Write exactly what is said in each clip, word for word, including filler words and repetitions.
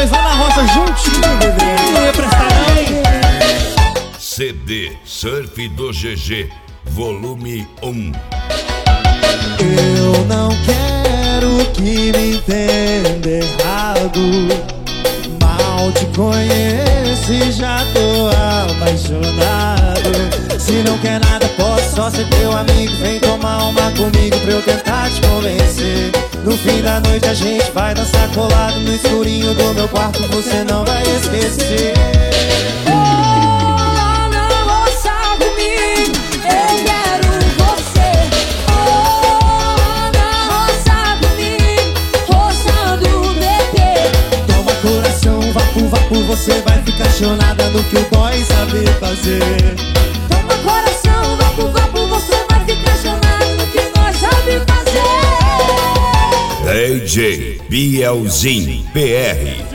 nós lá na roça juntinho, bebê. Não ia prestar não. C D Surf do G G, volume um. Eu não quero que me entenda errado. Mal te conheço e já tô apaixonado. Se não quer nada, posso só ser teu amigo. Vem tomar uma comigo pra eu tentar te convencer. No fim da noite a gente vai dançar colado no escurinho do meu quarto, você não vai esquecer. Você vai ficar chonada no que o boy sabe fazer. Toma coração, vapo, vapo, você vai ficar chonada no que nós sabe fazer. D J Bielzinho P R.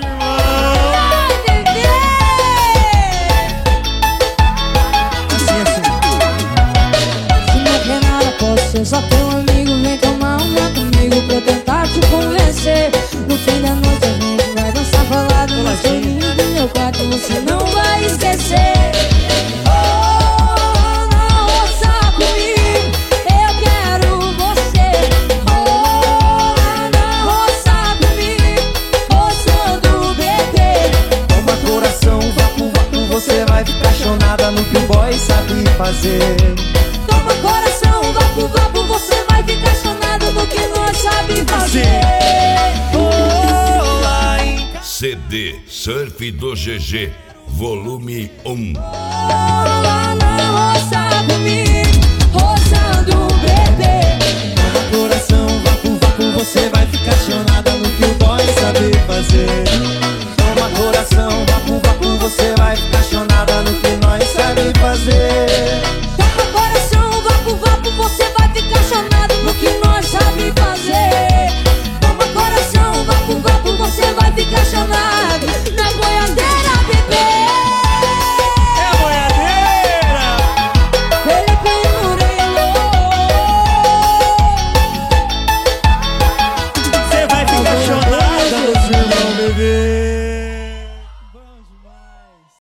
Assim, assim. Se não quer nada, posso ser só teu amigo. Vem tomar uma comigo pra eu tentar te convencer. No fim da noite a gente vai dançar falado no escurinho do meu quarto, você não vai esquecer. Oh, não roça comigo, eu quero você. Oh, não roça comigo, roçando bebê. Toma coração, vapo, vapo, você vai ficar chonada no que o boy sabe fazer. Toma coração, vapo, vapo, você vai ficar chonado no que nós sabe fazer. C D Surf do G G, volume um. Rola na roça comigo, roçando bebê. Toma coração, vapo, vapo, você vai